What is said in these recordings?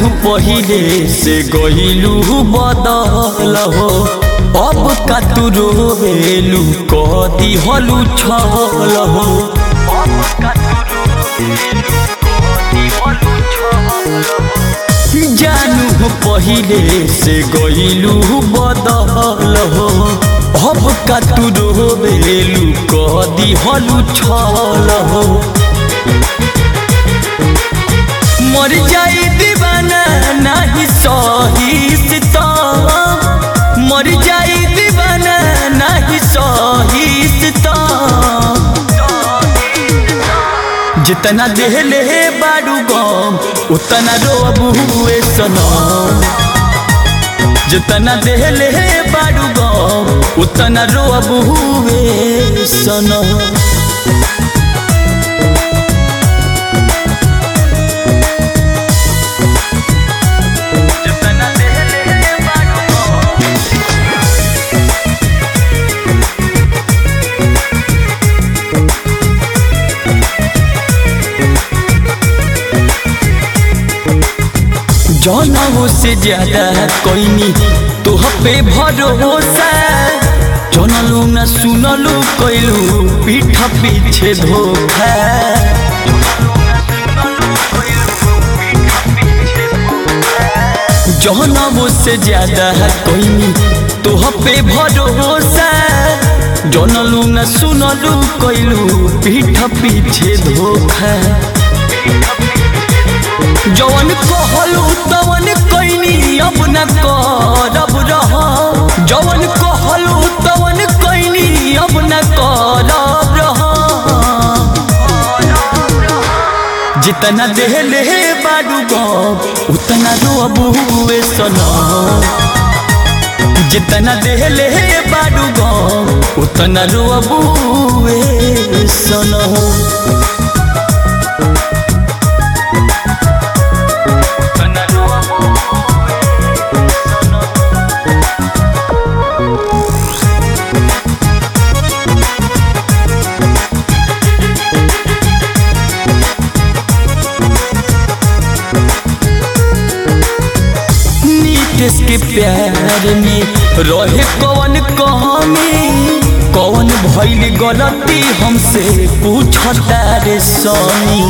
पहिले से गइलू बदल हो अब का तू रोवेलू कह दिहलू छल हो जानू पहिले से गइलू बदल हो अब का तू रोवेलू कह दिहलू छल हो मर जाई दीवाना नहीं सही सितम मर जाई दीवाना नहीं सही सितम जितना देहले बारू गम उतना रोबुए सनम जितना देहले बारू गम उतना रोबुए सनम जनों से ज्यादा कोई नहीं तो पे भरोसा जनलू न सुनलू कैलू पीठ पीछे धोखा जनों से ज्यादा कोई नहीं तो पे भरोसा जनलू न सुनलू कैलू पीठ पीछे धोखा जवन कहलू तवन कैनी अब न करब रह जवन कहलू तवन कैनी अब न करब रह जितना देहले बारू गम उतना रोबुए सनम जितना देहले बारू गम उतना रोबुए सनम के प्यार में रहे कौन कमी कौन भइल गलती हमसे पूछता रे स्वामी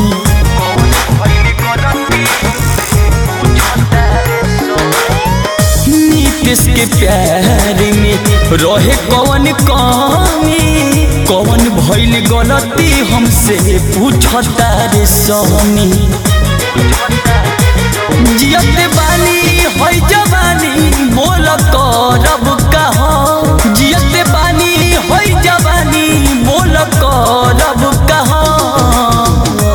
नीतीश के प्यार में रहे कौन कमी कौन भइल गलती हमसे पूछता रे स्वामी जियत बानी है जवानी बोल करब कहाँ जियत बानी है जवानी बोल करब कहाँ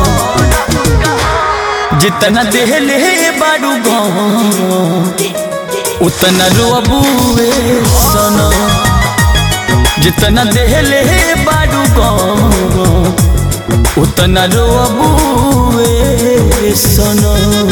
जितना देहले बारू गम उतना रोबुए सनम जितना देहले बारू गम उतना रोबुए सनम।